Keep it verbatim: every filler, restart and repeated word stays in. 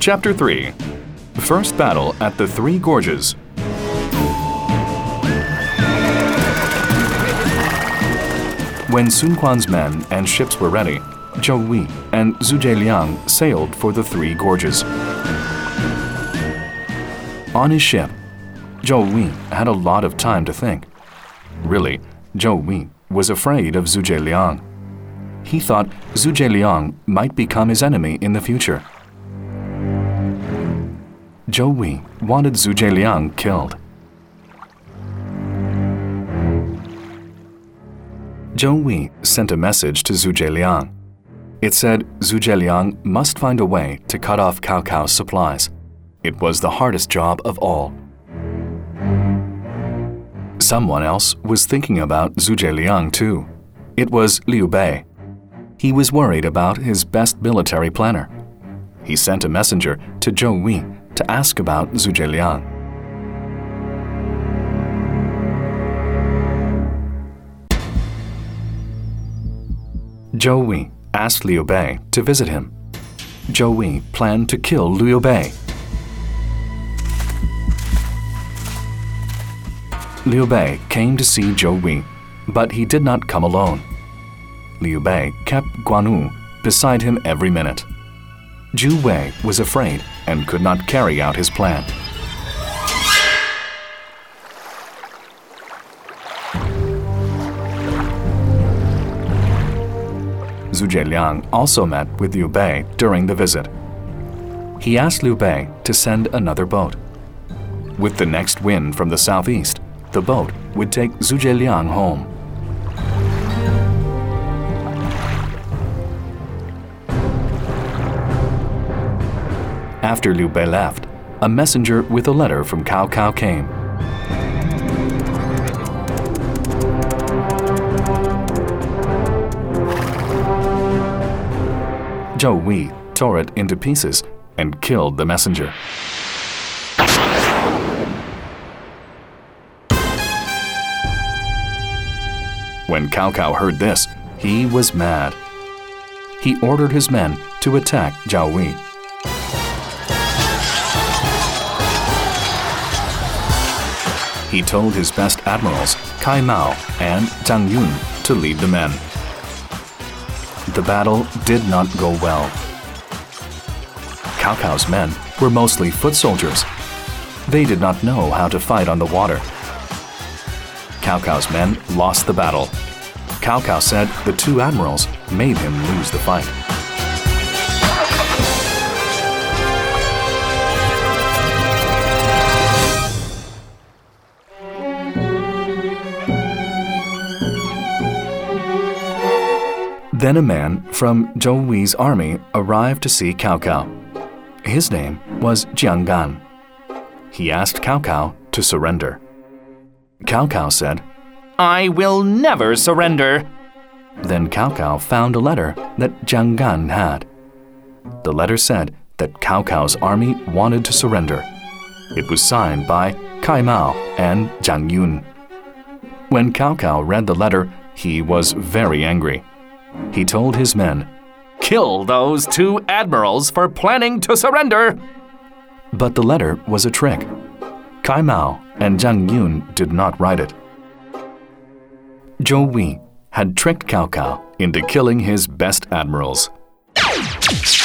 Chapter three. First Battle at the Three Gorges. When Sun Quan's men and ships were ready, Zhou Hui and Zhu Zheliang sailed for the Three Gorges. On his ship, Zhou Hui had a lot of time to think. Really, Zhou Hui was afraid of Zhu Zheliang. He thought Zhu Zheliang might become his enemy in the future. Zhou Hui wanted Zhu Zheliang killed. Zhou Hui sent a message to Zhu Zheliang. It said Zhu Zheliang must find a way to cut off Cao Cao's supplies. It was the hardest job of all. Someone else was thinking about Zhu Zheliang too. It was Liu Bei. He was worried about his best military planner. He sent a messenger to Zhou Hui to ask about Zhu Zheliang. Zhou Hui asked Liu Bei to visit him. Zhou Hui planned to kill Liu Bei. Liu Bei came to see Zhou Hui, but he did not come alone. Liu Bei kept Guan Yu beside him every minute. Zhu Wei was afraid and could not carry out his plan. Zhu Zheliang also met with Liu Bei during the visit. He asked Liu Bei to send another boat. With the next wind from the southeast, the boat would take Zhu Zheliang home. After Liu Bei left, a messenger with a letter from Cao Cao came. Zhou Hui tore it into pieces and killed the messenger. When Cao Cao heard this, he was mad. He ordered his men to attack Zhou Hui. He told his best admirals, Cai Mao and Zhang Yun, to lead the men. The battle did not go well. Cao Cao's men were mostly foot soldiers. They did not know how to fight on the water. Cao Cao's men lost the battle. Cao Cao said the two admirals made him lose the fight. Then a man from Zhou Hui's army arrived to see Cao Cao. His name was Jiang Gan. He asked Cao Cao to surrender. Cao Cao said, "I will never surrender." Then Cao Cao found a letter that Jiang Gan had. The letter said that Cao Cao's army wanted to surrender. It was signed by Cai Mao and Zhang Yun. When Cao Cao read the letter, he was very angry. He told his men, "Kill those two admirals for planning to surrender." But the letter was a trick. Cai Mao and Zhang Yun did not write it. Zhou Hui had tricked Cao Cao into killing his best admirals.